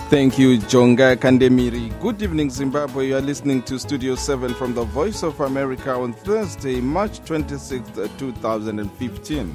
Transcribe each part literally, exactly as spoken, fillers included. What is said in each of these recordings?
Thank you, Jonga Kandemiri. Good evening, Zimbabwe. You are listening to Studio seven from the Voice of America on Thursday, March twenty-sixth, twenty fifteen.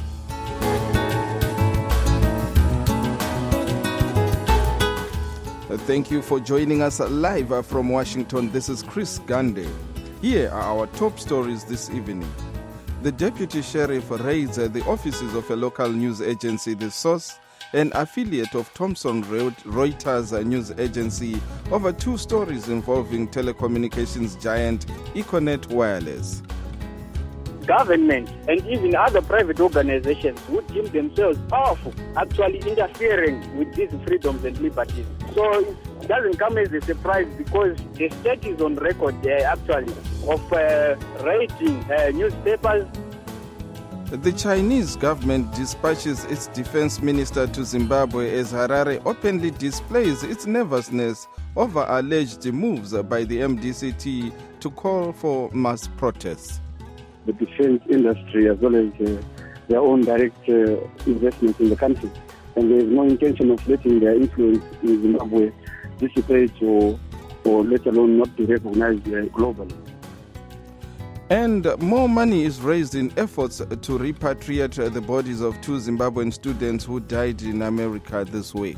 Thank you for joining us live from Washington. This is Chris Gande. Here are our top stories this evening. The deputy sheriff raids the offices of a local news agency, The Source, an affiliate of Thomson Reuters news agency, over two stories involving telecommunications giant Econet Wireless. Government and even other private organizations would deem themselves powerful, actually interfering with these freedoms and liberties. So it doesn't come as a surprise because the state is on record uh, actually of uh, raiding uh, newspapers. The Chinese government dispatches its defense minister to Zimbabwe as Harare openly displays its nervousness over alleged moves by the M D C T to call for mass protests. The defense industry, as well as uh, their own direct uh, investments in the country, and there is no intention of letting their influence in Zimbabwe dissipate or, or let alone not be recognized uh, globally. And more money is raised in efforts to repatriate the bodies of two Zimbabwean students who died in America this week.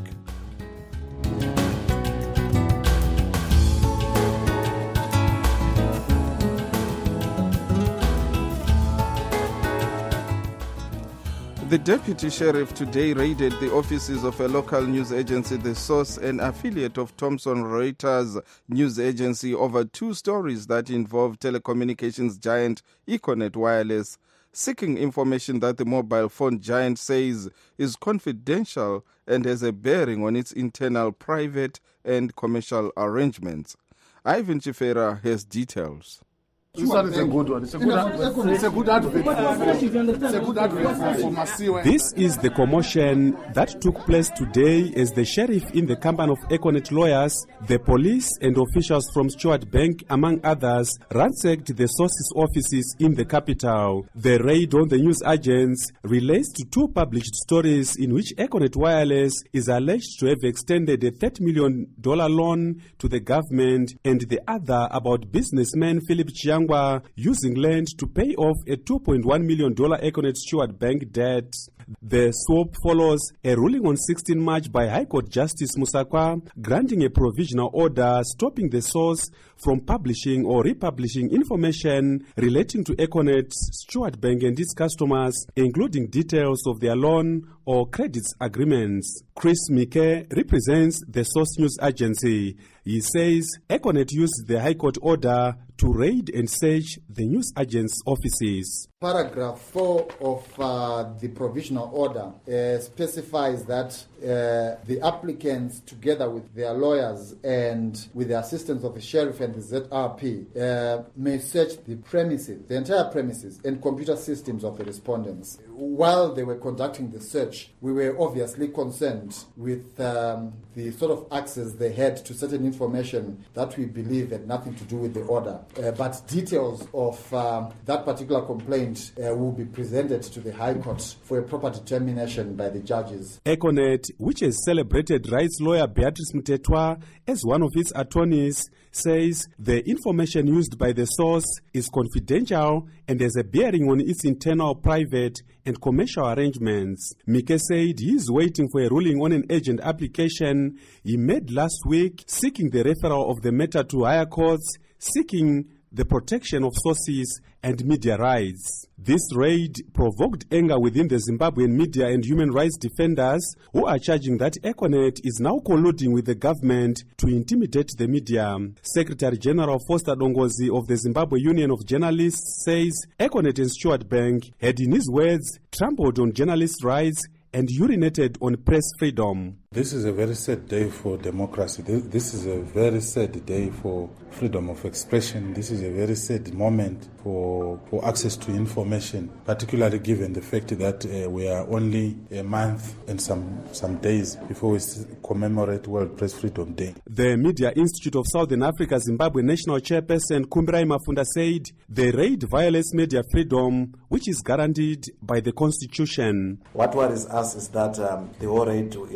The deputy sheriff today raided the offices of a local news agency, The Source, an affiliate of Thomson Reuters news agency, over two stories that involve telecommunications giant Econet Wireless, seeking information that the mobile phone giant says is confidential and has a bearing on its internal private and commercial arrangements. Ivan Chifera has details. This one is a good one. It's a good, it's a good advert. It's a good advert for Masiwe. This is the commotion that took place today as the sheriff in the company of Econet lawyers, the police and officials from Stewart Bank, among others, ransacked the Source's offices in the capital. The raid on the news agents relates to two published stories in which Econet Wireless is alleged to have extended a thirty million dollars loan to the government, and the other about businessman Philip Chiang using land to pay off a two point one million dollars Econet Stewart Bank debt. The swap follows a ruling on sixteenth of March by High Court Justice Musakwa granting a provisional order stopping the Source from publishing or republishing information relating to Econet Stewart Bank and its customers, including details of their loan or credits agreements. Chris Mike represents the Source News Agency. He says Econet used the High Court order to raid and search the news agent's offices. Paragraph four of uh, the provisional order uh, specifies that uh, the applicants, together with their lawyers and with the assistance of the sheriff and the Z R P, uh, may search the premises, the entire premises and computer systems of the respondents. While they were conducting the search, we were obviously concerned with um, the sort of access they had to certain information that we believe had nothing to do with the order. Uh, but details of um, that particular complaint uh, will be presented to the High Court for a proper determination by the judges. Econet, which has celebrated rights lawyer Beatrice Mtetwa as one of its attorneys, says the information used by the Source is confidential and has a bearing on its internal private and commercial arrangements. Mike said he is waiting for a ruling on an agent application he made last week, seeking the referral of the matter to higher courts, seeking the protection of sources and media rights. This raid provoked anger within the Zimbabwean media and human rights defenders, who are charging that Econet is now colluding with the government to intimidate the media. Secretary General Foster Dongozi of the Zimbabwe Union of Journalists says Econet and Stewart Bank had, in his words, trampled on journalists' rights and urinated on press freedom. This is a very sad day for democracy. This is a very sad day for freedom of expression. This is a very sad moment for, for access to information, particularly given the fact that uh, we are only a month and some, some days before we commemorate World Press Freedom Day. The Media Institute of Southern Africa Zimbabwe National Chairperson Kumbirai Mafunda said the raid violates media freedom, which is guaranteed by the Constitution. What worries us is that um, the whole raid is to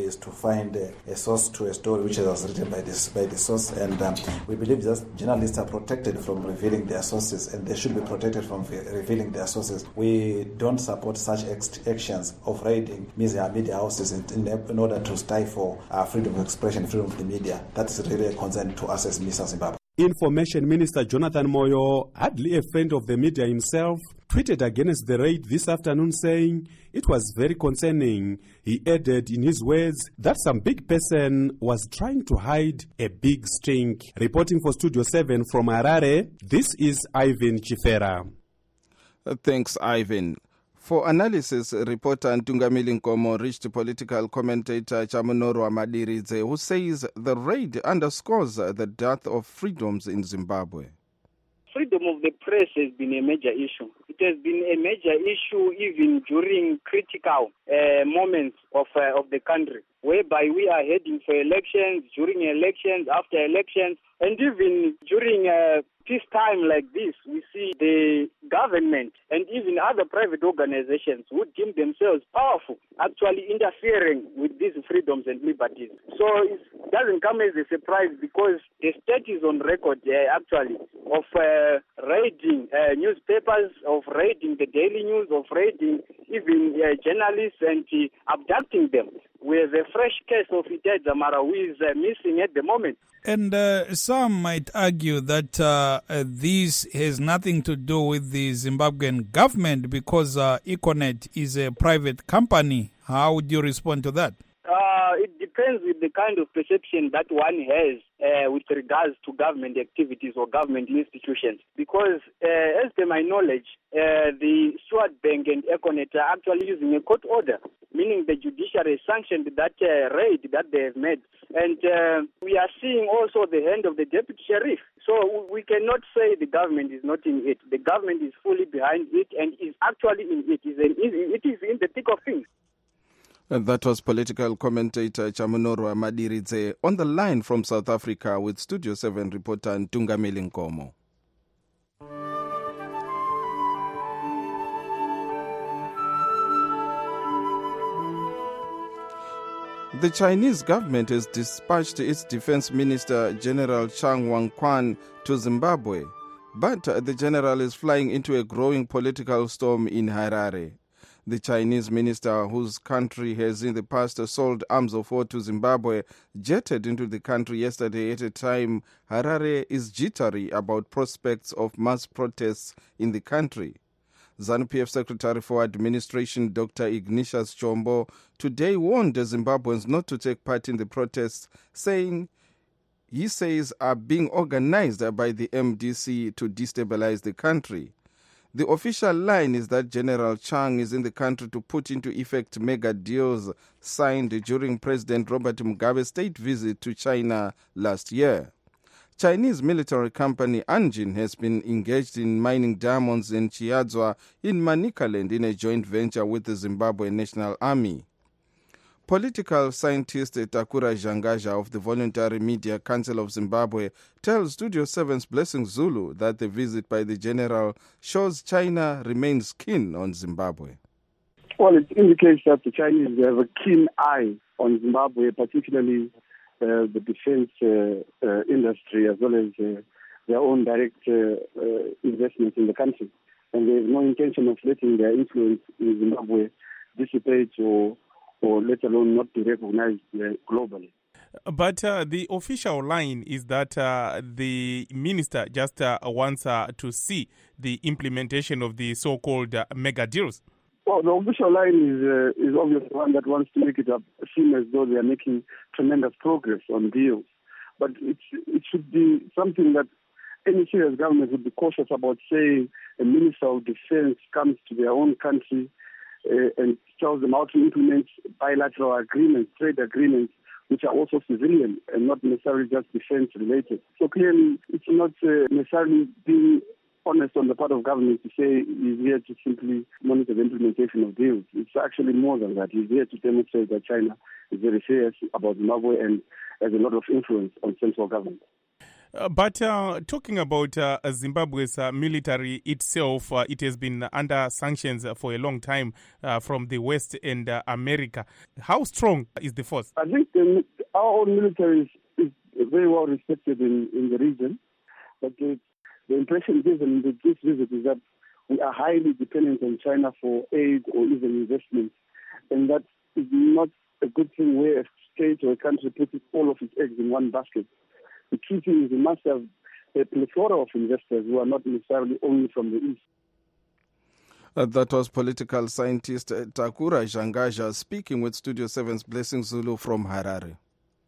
find a, a source to a story which was written by this by the source, and um, we believe that journalists are protected from revealing their sources, and they should be protected from revealing their sources. We don't support such ex- actions of raiding media, media houses in, in, in order to stifle uh, freedom of expression, freedom of the media. That's really a concern to us as Mister Zimbabwe. Information Minister Jonathan Moyo, hardly a friend of the media himself, tweeted against the raid this afternoon saying it was very concerning. He added in his words that some big person was trying to hide a big stink. Reporting for Studio seven from Harare, this is Ivan Chifera. Uh, thanks, Ivan. For analysis, reporter Ntungamili Nkomo reached political commentator Chamunoro Madiridze, who says the raid underscores the dearth of freedoms in Zimbabwe. Freedom of the press has been a major issue. It has been a major issue even during critical uh, moments of uh, of the country, whereby we are heading for elections, during elections, after elections, and even during uh, peacetime like this, we see the government and even other private organizations who deem themselves powerful actually interfering with these freedoms and liberties. So it doesn't come as a surprise because the state is on record uh, actually of uh, raiding uh, newspapers, of raiding the Daily News, of raiding even uh, journalists and uh, abducting them. We have a fresh case of Ite Dzamara who is uh, missing at the moment. And uh, some might argue that uh, uh, this has nothing to do with the Zimbabwean government because uh, Econet is a private company. How would you respond to that? Uh, it depends with the kind of perception that one has uh, with regards to government activities or government institutions. Because uh, as per my knowledge, uh, the Stewart Bank and Econet are actually using a court order, meaning the judiciary sanctioned that uh, raid that they have made. And uh, we are seeing also the hand of the deputy sheriff. So we cannot say the government is not in it. The government is fully behind it and is actually in it. It is in the thick of things. And that was political commentator Chamunoro Madiridze on the line from South Africa with Studio seven reporter Ntungamili Nkomo. The Chinese government has dispatched its defense minister, General Chang Wang-kwan, to Zimbabwe, but the general is flying into a growing political storm in Harare. The Chinese minister, whose country has in the past sold arms of war to Zimbabwe, jetted into the country yesterday at a time Harare is jittery about prospects of mass protests in the country. ZANU-P F Secretary for Administration Doctor Ignatius Chombo today warned the Zimbabweans not to take part in the protests, saying he says are being organized by the M D C to destabilize the country. The official line is that General Chang is in the country to put into effect mega deals signed during President Robert Mugabe's state visit to China last year. Chinese military company Anjin has been engaged in mining diamonds in Chiadzwa in Manicaland in a joint venture with the Zimbabwe National Army. Political scientist Takura Jangaja of the Voluntary Media Council of Zimbabwe tells Studio seven's Blessing Zulu that the visit by the general shows China remains keen on Zimbabwe. Well, it indicates that the Chinese have a keen eye on Zimbabwe, particularly uh, the defense uh, uh, industry, as well as uh, their own direct uh, uh, investments in the country. And there is no intention of letting their influence in Zimbabwe dissipate or or let alone not be recognized uh, globally. But uh, the official line is that uh, the minister just uh, wants uh, to see the implementation of the so-called uh, mega deals. Well, the official line is uh, is obviously one that wants to make it up, seem as though they are making tremendous progress on deals. But it's, it should be something that any serious government would be cautious about saying a minister of defense comes to their own country Uh, and tells them how to implement bilateral agreements, trade agreements, which are also civilian and not necessarily just defense-related. So clearly, it's not uh, necessarily being honest on the part of government to say he's here to simply monitor the implementation of deals. It's actually more than that. He's here to demonstrate that China is very serious about Zimbabwe and has a lot of influence on central government. Uh, but uh, talking about uh, Zimbabwe's uh, military itself, uh, it has been under sanctions for a long time uh, from the West and uh, America. How strong is the force? I think the, our own military is, is very well respected in, in the region. But the, the impression given with this visit is that we are highly dependent on China for aid or even investment. And that is not a good thing where a state or a country puts all of its eggs in one basket. The key thing is we must have a plethora of investors who are not necessarily only from the East. Uh, that was political scientist uh, Takura Jangaja speaking with Studio seven's Blessing Zulu from Harare.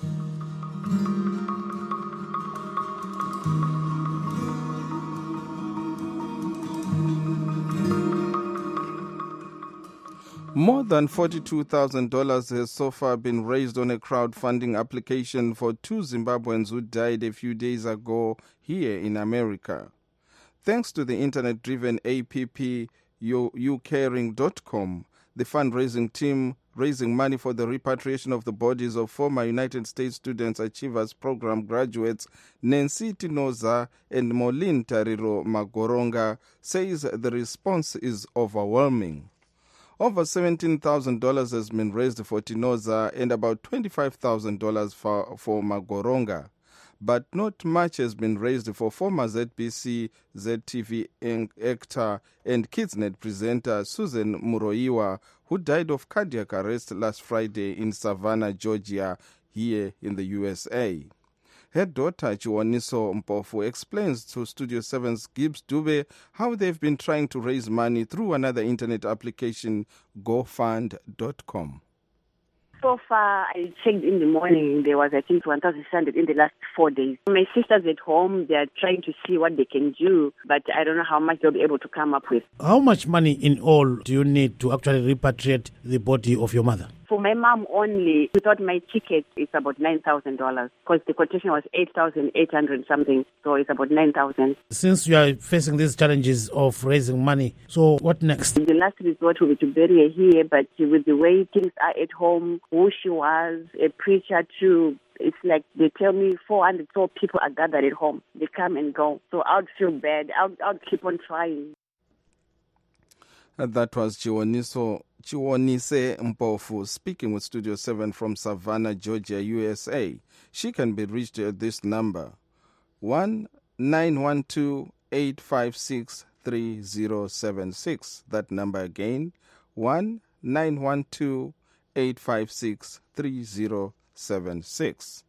More than forty-two thousand dollars has so far been raised on a crowdfunding application for two Zimbabweans who died a few days ago here in America. Thanks to the internet-driven app you caring dot com, the fundraising team raising money for the repatriation of the bodies of former United States Students Achievers Program graduates Nancy Tinoza and Molin Tariro Magoronga says the response is overwhelming. Over seventeen thousand dollars has been raised for Tinoza and about twenty-five thousand dollars for, for Magoronga. But not much has been raised for former Z B C, Z T V actor and Kidsnet presenter Susan Muroiwa, who died of cardiac arrest last Friday in Savannah, Georgia, here in the U S A. Her daughter, Chiwoniso Mpofu, explains to Studio seven's Gibbs Dube how they've been trying to raise money through another internet application, go fund dot com. So far, I checked in the morning, there was, I think, one thousand six hundred in the last four days. My sister's at home, they're trying to see what they can do, but I don't know how much they'll be able to come up with. How much money in all do you need to actually repatriate the body of your mother? For my mom only, without my ticket, it's about nine thousand dollars because the quotation was eight thousand eight hundred something, so it's about nine thousand dollars. Since you are facing these challenges of raising money, so what next? The last resort will be to bury her here, but with the way things are at home, who she was, a preacher too, it's like they tell me four hundred four people are gathered at home. They come and go. So I would feel bad. I would, I would keep on trying. And that was Chiwoniso Chiwonise Mpofu speaking with Studio seven from Savannah, Georgia, U S A. She can be reached at this number, one nine one two, eight five six, three zero seven six. That number again, one nine one two, eight five six, three zero seven six.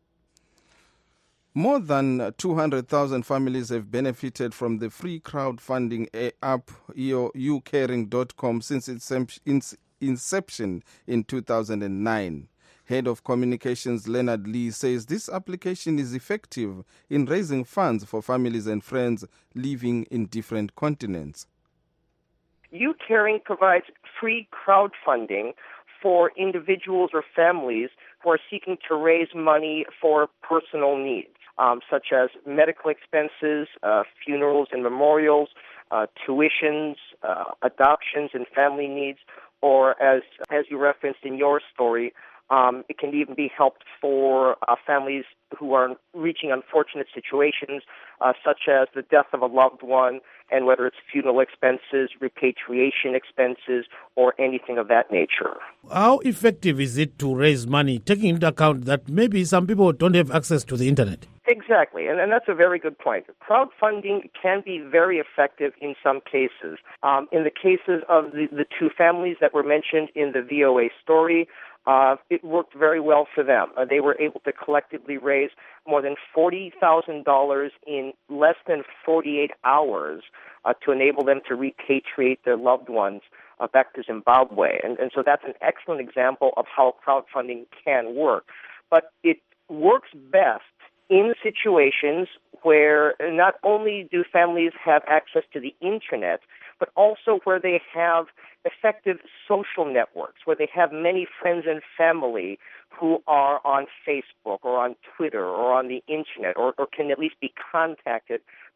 More than two hundred thousand families have benefited from the free crowdfunding app you caring dot com since its inception in two thousand nine. Head of Communications Leonard Lee says this application is effective in raising funds for families and friends living in different continents. You Caring provides free crowdfunding for individuals or families who are seeking to raise money for personal needs. Um, such as medical expenses, uh, funerals and memorials, uh, tuitions, uh, adoptions and family needs, or as as you referenced in your story, um, it can even be helped for uh, families who are reaching unfortunate situations, uh, such as the death of a loved one, and whether it's funeral expenses, repatriation expenses, or anything of that nature. How effective is it to raise money, taking into account that maybe some people don't have access to the internet? Exactly, and, and that's a very good point. Crowdfunding can be very effective in some cases. Um, in the cases of the, the two families that were mentioned in the V O A story, uh, it worked very well for them. Uh, they were able to collectively raise more than forty thousand dollars in less than forty-eight hours uh, to enable them to repatriate their loved ones uh, back to Zimbabwe. And, and so that's an excellent example of how crowdfunding can work. But it works best in situations where not only do families have access to the internet, but also where they have effective social networks, where they have many friends and family who are on Facebook or on Twitter or on the internet or, or can at least be contacted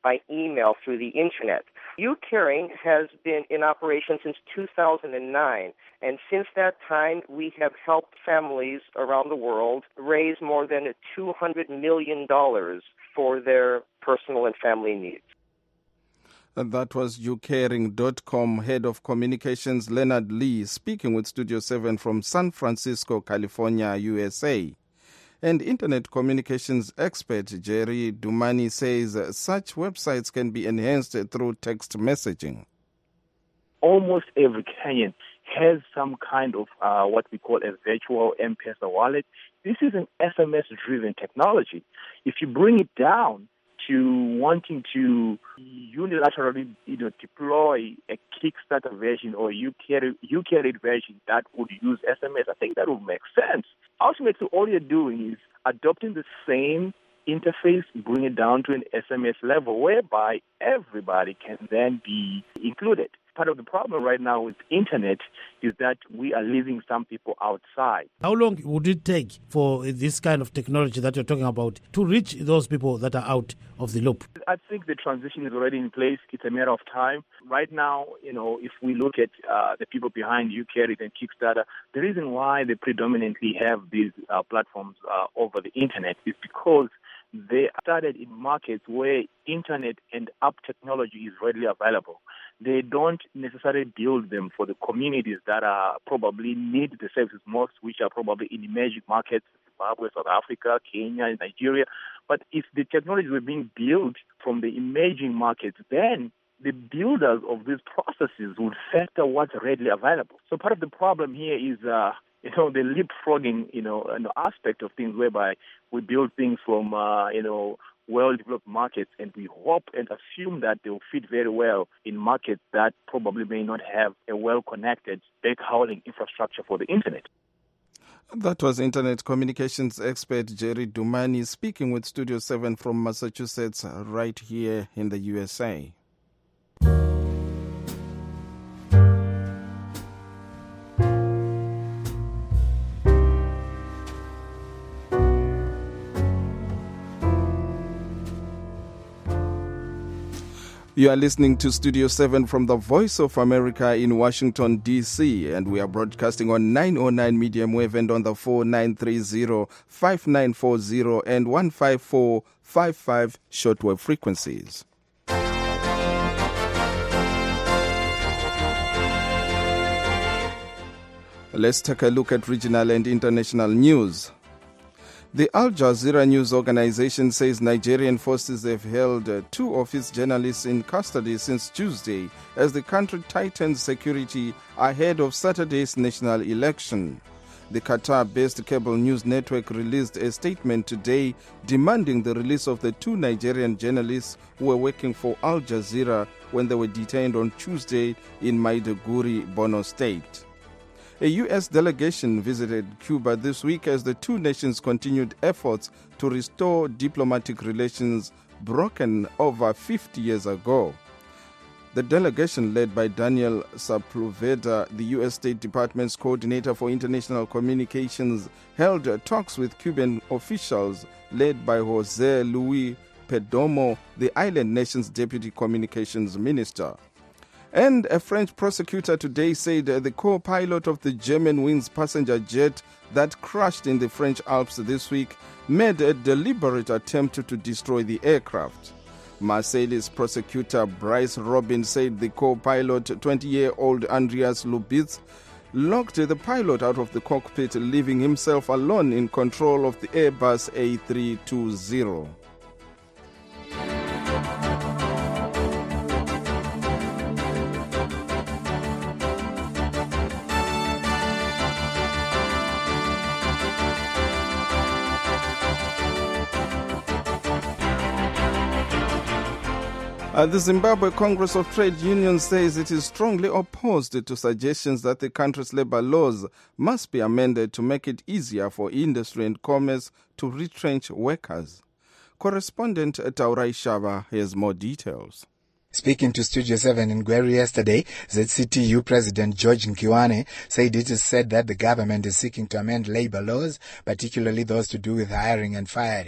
by email through the Internet. U-Caring has been in operation since two thousand nine, and since that time, we have helped families around the world raise more than two hundred million dollars for their personal and family needs. That was U Caring dot com head of communications Leonard Lee speaking with Studio seven from San Francisco, California, U S A. And Internet communications expert Jerry Dumani says such websites can be enhanced through text messaging. Almost every Kenyan has some kind of uh, what we call a virtual M-Pesa wallet. This is an S M S-driven technology. If you bring it down to wanting to unilaterally, you know, deploy a Kickstarter version or U-Carried version that would use S M S, I think that would make sense. Ultimately, all you're doing is adopting the same interface, bring it down to an S M S level whereby everybody can then be included. Part of the problem right now with internet is that we are leaving some people outside. How long would it take for this kind of technology that you're talking about to reach those people that are out of the loop? I think the transition is already in place. It's a matter of time. Right now, you know, if we look at uh, the people behind U-Carried and Kickstarter, the reason why they predominantly have these uh, platforms uh, over the internet is because they started in markets where internet and app technology is readily available. They don't necessarily build them for the communities that are probably need the services most, which are probably in emerging markets, Zimbabwe, South Africa, Kenya, Nigeria. But if the technologies were being built from the emerging markets, then the builders of these processes would factor what's readily available. So part of the problem here is, uh, you know, the leapfrogging, you know, an aspect of things whereby we build things from, uh, you know, well-developed markets, and we hope and assume that they will fit very well in markets that probably may not have a well-connected backhauling infrastructure for the internet. That was Internet communications expert Jerry Dumani speaking with Studio seven from Massachusetts right here in the U S A. You are listening to Studio seven from the Voice of America in Washington, D C, and we are broadcasting on nine oh nine medium wave and on the four nine three zero, five nine four zero and one five four five five shortwave frequencies. Let's take a look at regional and international news. The Al Jazeera news organization says Nigerian forces have held uh, two of its journalists in custody since Tuesday as the country tightens security ahead of Saturday's national election. The Qatar-based cable news network released a statement today demanding the release of the two Nigerian journalists who were working for Al Jazeera when they were detained on Tuesday in Maiduguri, Borno State. A U S delegation visited Cuba this week as the two nations continued efforts to restore diplomatic relations broken over fifty years ago. The delegation, led by Daniel Sepulveda, the U S State Department's coordinator for international communications, held talks with Cuban officials led by Jose Luis Perdomo, the island nation's deputy communications minister. And a French prosecutor today said the co-pilot of the Germanwings passenger jet that crashed in the French Alps this week made a deliberate attempt to destroy the aircraft. Marseille's prosecutor Bryce Robin said the co-pilot, twenty-year-old Andreas Lubitz, locked the pilot out of the cockpit, leaving himself alone in control of the Airbus A three twenty. Uh, the Zimbabwe Congress of Trade Unions says it is strongly opposed to suggestions that the country's labor laws must be amended to make it easier for industry and commerce to retrench workers. Correspondent Taurai Shava has more details. Speaking to Studio seven in Gweru yesterday, Z C T U President George Nkiwane said it is said that the government is seeking to amend labor laws, particularly those to do with hiring and firing.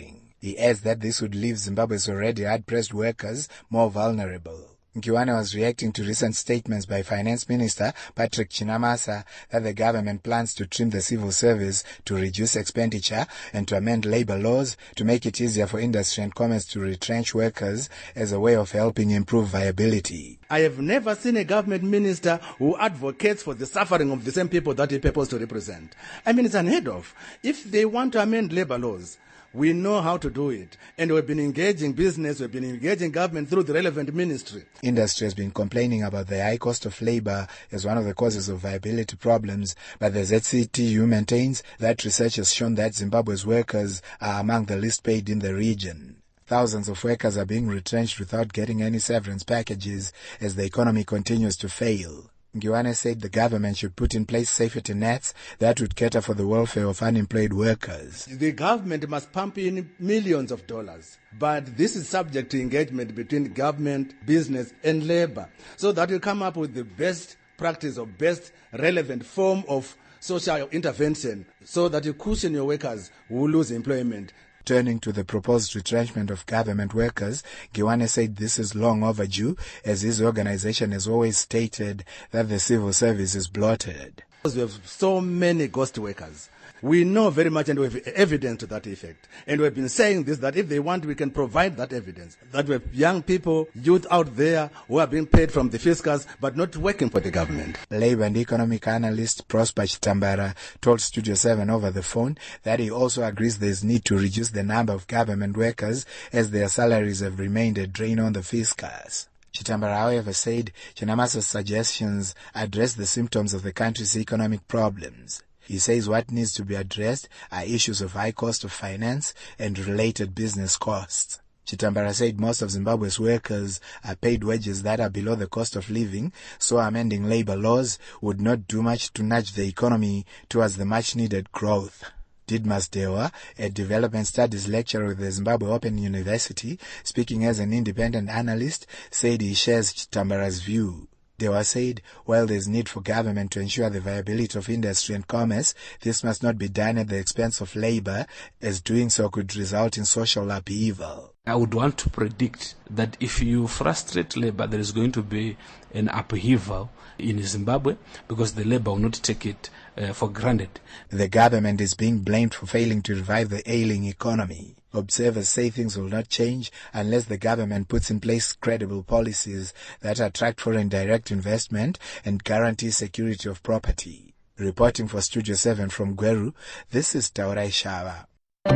He adds that this would leave Zimbabwe's already hard-pressed workers more vulnerable. Nkiwane was reacting to recent statements by Finance Minister Patrick Chinamasa that the government plans to trim the civil service to reduce expenditure and to amend labor laws to make it easier for industry and commerce to retrench workers as a way of helping improve viability. I have never seen a government minister who advocates for the suffering of the same people that he purports to represent. I mean, it's unheard of. If they want to amend labor laws, we know how to do it. And we've been engaging business, we've been engaging government through the relevant ministry. Industry has been complaining about the high cost of labor as one of the causes of viability problems, but the Z C T U maintains that research has shown that Zimbabwe's workers are among the least paid in the region. Thousands of workers are being retrenched without getting any severance packages as the economy continues to fail. Nkiwane said the government should put in place safety nets that would cater for the welfare of unemployed workers. The government must pump in millions of dollars, but this is subject to engagement between government, business, and labor, so that we come up with the best practice or best relevant form of social intervention so that you cushion your workers who lose employment. Turning to the proposed retrenchment of government workers, Nkiwane said this is long overdue, as his organization has always stated that the civil service is bloated. We have so many ghost workers. We know very much and we have evidence to that effect. And we've been saying this, that if they want, we can provide that evidence. That we have young people, youth out there who are being paid from the fiscus but not working for the government. Labour and economic analyst Prosper Chitambara told Studio seven over the phone that he also agrees there is need to reduce the number of government workers as their salaries have remained a drain on the fiscus. Chitambara, however, said Chinamasa's suggestions address the symptoms of the country's economic problems. He says what needs to be addressed are issues of high cost of finance and related business costs. Chitambara said most of Zimbabwe's workers are paid wages that are below the cost of living, so amending labor laws would not do much to nudge the economy towards the much-needed growth. Didmas Dewa, a development studies lecturer with the Zimbabwe Open University, speaking as an independent analyst, said he shares Chitambara's view. Dewa said, while there is need for government to ensure the viability of industry and commerce, this must not be done at the expense of labor, as doing so could result in social upheaval. I would want to predict that if you frustrate labor, there is going to be an upheaval in Zimbabwe because the labor will not take it uh, for granted. The government is being blamed for failing to revive the ailing economy. Observers say things will not change unless the government puts in place credible policies that attract foreign direct investment and guarantee security of property. Reporting for Studio seven from Gweru, this is Taurai Shava.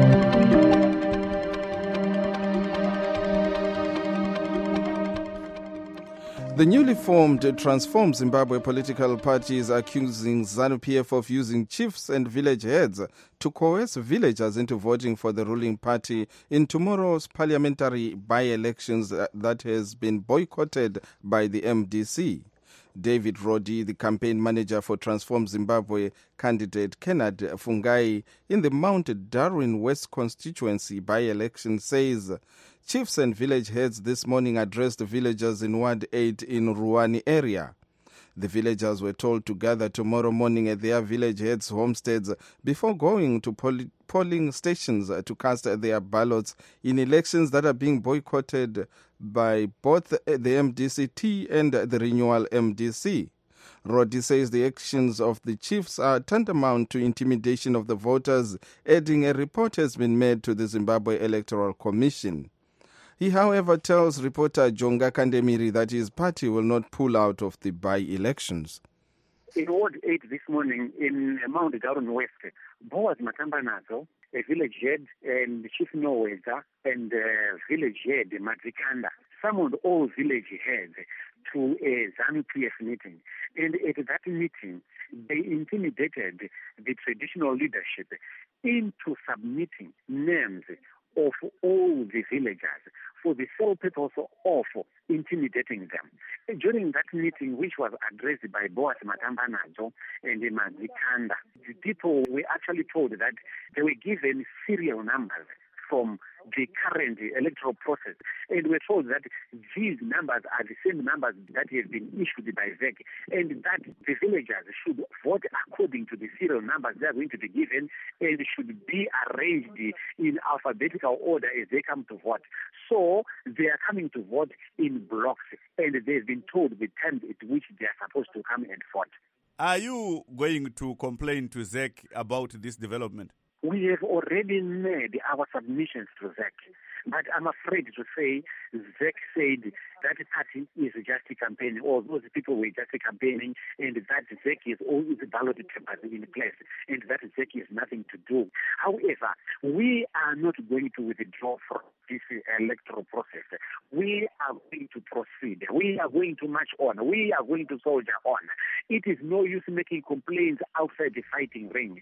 The newly formed Transform Zimbabwe political party is accusing ZANU-P F of using chiefs and village heads to coerce villagers into voting for the ruling party in tomorrow's parliamentary by-elections that has been boycotted by the M D C. David Roddy, the campaign manager for Transform Zimbabwe candidate Kenneth Fungai in the Mount Darwin West constituency by-election, says chiefs and village heads this morning addressed villagers in Ward eight in Ruani area. The villagers were told to gather tomorrow morning at their village heads' homesteads before going to poll- polling stations to cast their ballots in elections that are being boycotted by both the M D C T and the Renewal M D C. Roddy says the actions of the chiefs are tantamount to intimidation of the voters, adding a report has been made to the Zimbabwe Electoral Commission. He, however, tells reporter Jonga Kandemiri that his party will not pull out of the by-elections. In Ward eight this morning in Mount Darwin West, Boaz Matambanazo, a village head, and Chief Noweza, and uh, village head Madzikanda, summoned all village heads to a ZANU-P F meeting. And at that meeting, they intimidated the traditional leadership into submitting names of all the villagers for the sole purpose of intimidating them. During that meeting, which was addressed by Boaz Matambanazo and Mazikanda, the people were actually told that they were given serial numbers from the current electoral process. And we're told that these numbers are the same numbers that have been issued by Z E C, and that the villagers should vote according to the serial numbers they are going to be given, and should be arranged in alphabetical order as they come to vote. So they are coming to vote in blocks, and they've been told the time at which they are supposed to come and vote. Are you going to complain to Z E C about this development? We have already made our submissions to Z E C, but I'm afraid to say Z E C said that party is just campaigning, or those people were just campaigning, and that Z E C is always ballot papers in place, and that Z E C has nothing to do. However, we are not going to withdraw from this electoral process. We are going to proceed. We are going to march on. We are going to soldier on. It is no use making complaints outside the fighting ring.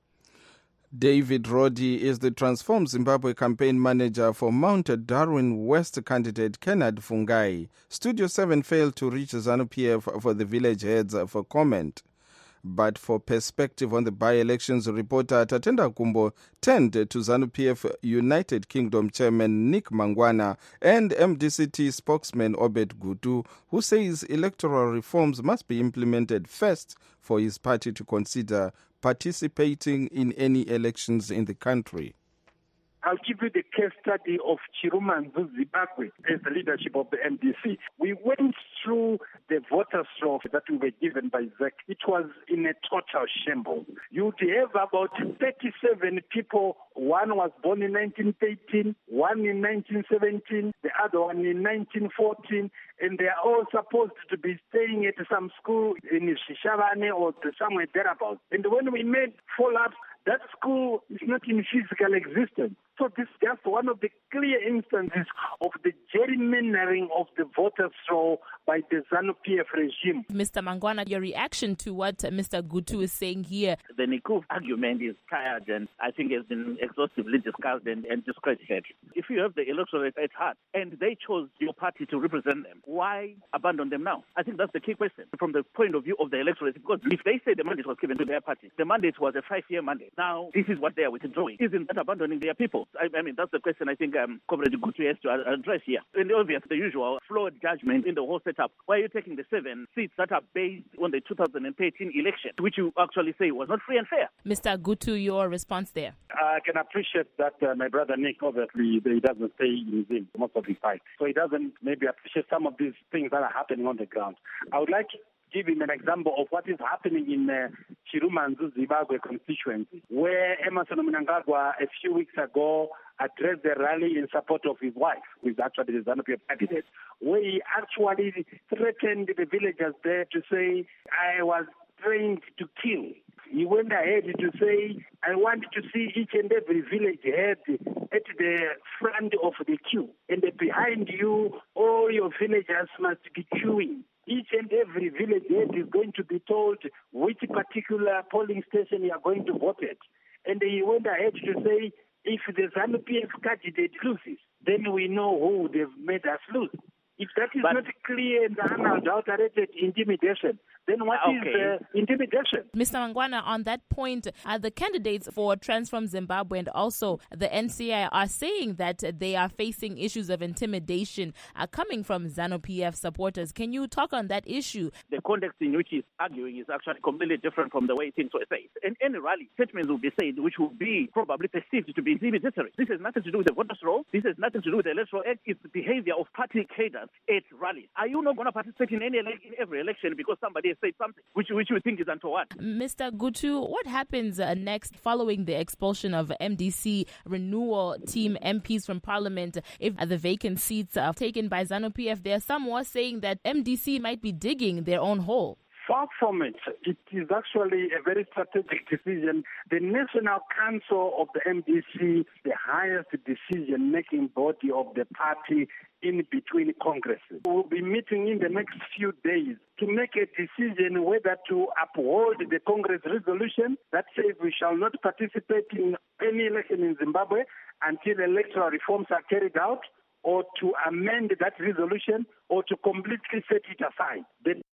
David Roddy is the Transform Zimbabwe campaign manager for Mount Darwin West candidate Kenneth Fungai. Studio seven failed to reach ZANU-P F for the village heads for comment. But for perspective on the by-elections, reporter Tatenda Kumbo turned to ZANU-P F United Kingdom chairman Nick Mangwana and M D C T spokesman Obed Gutu, who says electoral reforms must be implemented first for his party to consider participating in any elections in the country. I'll give you the case study of Chirumanzu Zimbabwe as the leadership of the M D C. We went through the voters' roll that we were given by Z E C. It was in a total shambles. You'd have about thirty-seven people. One was born in nineteen thirteen, one in nineteen seventeen, the other one in nineteen fourteen, and they are all supposed to be staying at some school in Shishavane or somewhere thereabouts. And when we made follow-ups, that school is not in physical existence. So this is just one of the clear instances of the gerrymandering of the voters' roll by the ZANU-P F regime. Mister Mangwana, your reaction to what Mister Gutu is saying here? The Nikuf argument is tired and I think has been exhaustively discussed and, and discredited. If you have the electorate at heart and they chose your party to represent them, why abandon them now? I think that's the key question from the point of view of the electorate. Because if they say the mandate was given to their party, the mandate was a five-year mandate. Now, this is what they are withdrawing. Isn't that abandoning their people? I, I mean, that's the question I think um, Comrade Gutu has to address here. And the obvious, the usual flawed judgment in the whole setup. Why are you taking the seven seats that are based on the two thousand thirteen election, which you actually say was not free and fair? Mister Gutu, your response there? I can appreciate that uh, my brother Nick, obviously, he doesn't stay in Zim most of the time. So he doesn't maybe appreciate some of these things that are happening on the ground. I would like to give him an example of what is happening in uh, Chirumanzu Zimbabwe constituency, where Emerson Mnangagwa a few weeks ago addressed a rally in support of his wife, who is actually the ZANU-P F candidate, where he actually threatened the villagers there to say, I was trained to kill. He went ahead to say, I want to see each and every village head at the front of the queue. And behind you, all your villagers must be queuing. Each and every village head is going to be told which particular polling station you are going to vote at. And he went ahead to say, if the ZANU-P F candidate loses, then we know who they've made us lose. If that is but, not clear and unadulterated intimidation, then what okay. is uh, intimidation? Mister Mangwana, on that point, uh, the candidates for Transform Zimbabwe and also the N C I are saying that they are facing issues of intimidation uh, coming from ZANU-P F supporters. Can you talk on that issue? The context in which he's arguing is actually completely different from the way things were said. In any rally, statements will be said which will be probably perceived to be intimidatory. This has nothing to do with the voters' roll. This has nothing to do with the electoral act. It's the behavior of party cadres at rallies. Are you not going to participate in any ele- in every election because somebody has said something which which you think is untoward? Mister Gutu, what happens uh, next following the expulsion of M D C renewal team M Ps from Parliament? If uh, the vacant seats are taken by ZANU-P F, there are some who are saying that M D C might be digging their own hole. Far from it. It is actually a very strategic decision. The National Council of the M D C, the highest decision-making body of the party in between congresses, will be meeting in the next few days to make a decision whether to uphold the Congress resolution that says we shall not participate in any election in Zimbabwe until electoral reforms are carried out, or to amend that resolution, or to completely set it aside. The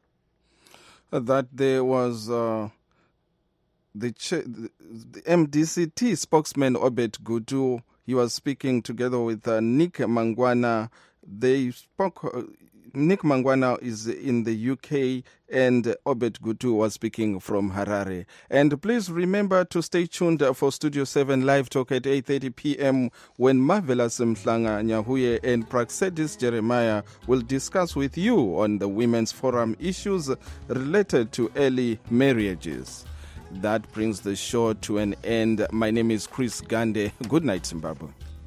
that there was uh, the, ch- the M D C T spokesman Obed Gutu He was speaking together with uh, Nick Mangwana. They spoke... Uh, Nick Mangwana is in the U K and Obed Gutu was speaking from Harare. And please remember to stay tuned for Studio seven Live Talk at eight thirty p.m. when Marvelous Mhlanga Nyahuye and Praxedis Jeremiah will discuss with you on the Women's Forum issues related to early marriages. That brings the show to an end. My name is Chris Gande. Good night, Zimbabwe.